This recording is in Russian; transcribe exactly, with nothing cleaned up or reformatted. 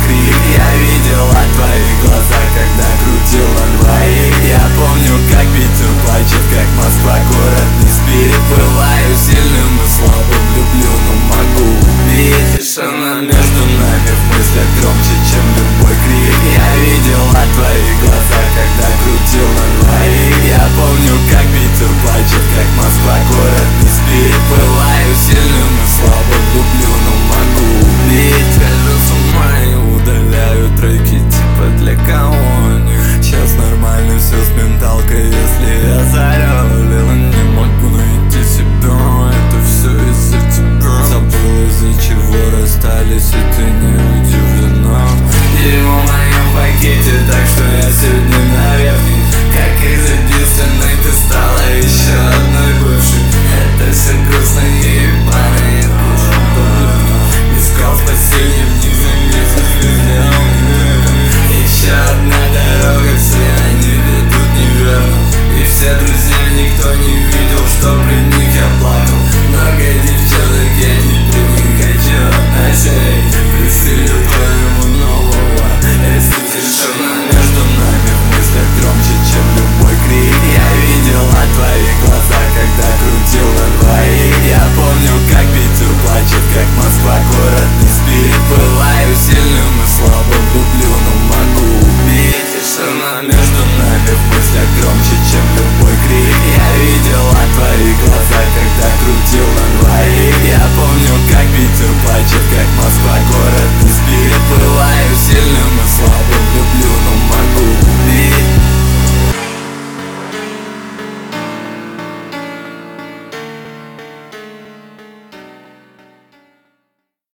крик. Я видел от твоих глазах, когда крутил на двоих. Я помню, как Питер плачет, как Москва город не спит. Бываю сильным и слабо люблю, но могу убить. Тишина между нами в мыслях громче, чем любой крик. Я видел от твоих глазах, когда крутил на двоих. Я помню, как Питер плачет, как Москва город не спит. Бываю сильным и слабо люблю, но могу убить. Схожу с ума и удаляю треки типа для кого-нибудь. Сейчас нормально все с менталкой, если я зарёлил. Не могу найти себя, это все из-за тебя. Забыл, из-за чего расстались, и ты не удивлена. Дерьмо в моем пакете, так что я сегодня наверх. Как из единственной ты стала еще одной бывшей. Это все грустно и ебано, я хочу поблюдно. Искал спасение в них, заметил. Еще одна дорога, все они ведут неверно. И все друзья, никто не видел, что при них я плакал. Много девчонок, я не при них хочу отношений. Присылю твоему нового, если тишина между нами в мыслях громче, чем любой крик. Я видел от твоих глазах, когда крутил на двоих. Я помню, как Питер плачет, как Москва город не спит. Бываю сильным и слабо люблю, но могу убить. Тишина между нами в мыслях громче, чем любой крик. Я видел от твоих глазах, когда крутил на двоих. Я помню, как Питер плачет, как Москва город не спит. Бываю сильным и слабо